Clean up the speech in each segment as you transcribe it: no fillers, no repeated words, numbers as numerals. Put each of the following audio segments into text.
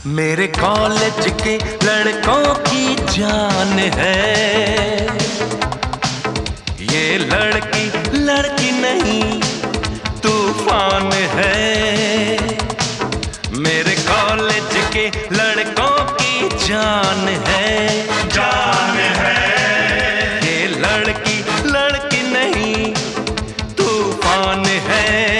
मेरे कॉलेज के लड़कों की जान है ये लड़की नहीं तूफान है। मेरे कॉलेज के लड़कों की जान है ये लड़की नहीं तूफान है।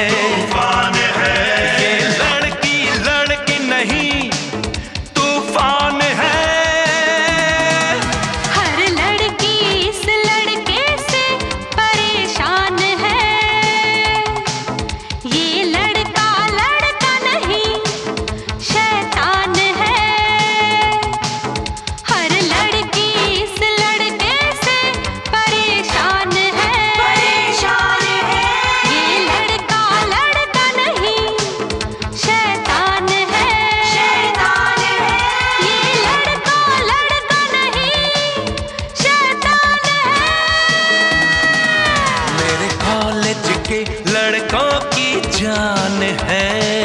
के लड़कों की जान है।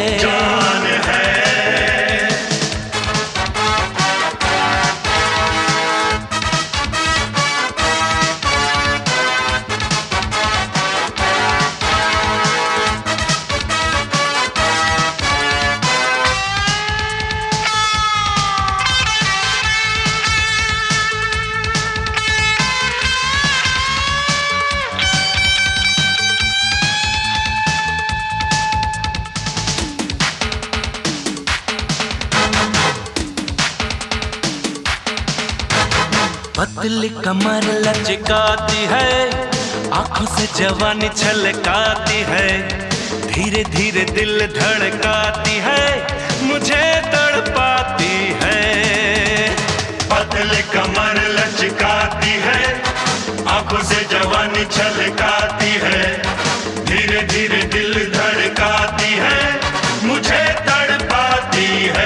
पतली कमर लचकाती है, आंखों से जवानी छलकाती है, धीरे धीरे दिल धड़काती है, मुझे तड़पाती है। पतली कमर लचकाती है, आंखों से जवानी छलकाती है, धीरे धीरे दिल धड़काती है, मुझे तड़पाती है।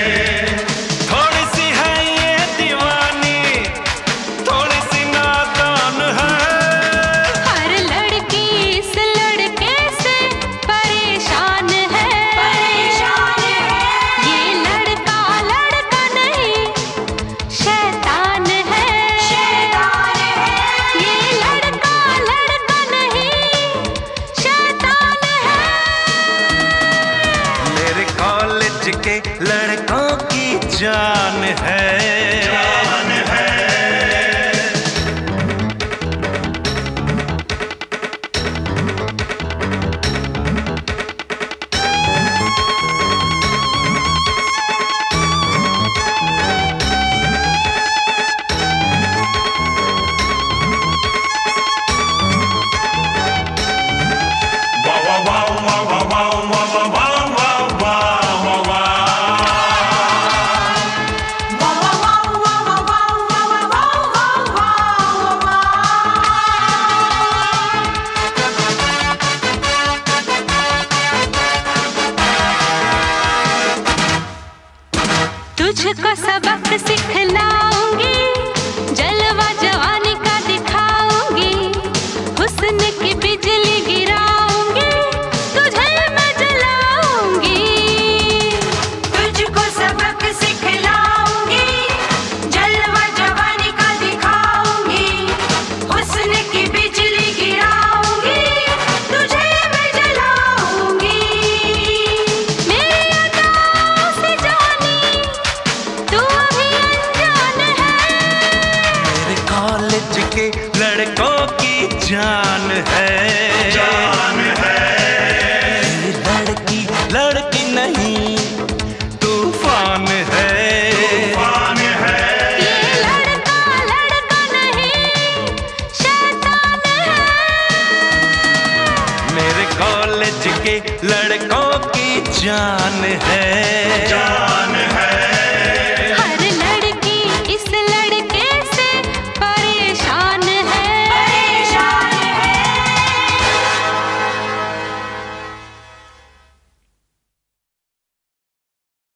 के लड़कों की जान है। तुझको सबक सिखलाऊंगी, जलवा जवानी का दिखाऊंगी, हुस्न की बिजली गिराऊंगी, तुझे मैं जलाऊंगी। तुझको सबक सिखलाऊंगी, जलवा जवानी का दिखाऊंगी, हुस्न की बिजली गिराऊंगी, तुझे मैं जलाऊंगी। के लड़कों की जान है। ये लड़की नहीं तूफान है। ये लड़का नहीं शैतान है। मेरे कॉलेज के लड़कों की जान है।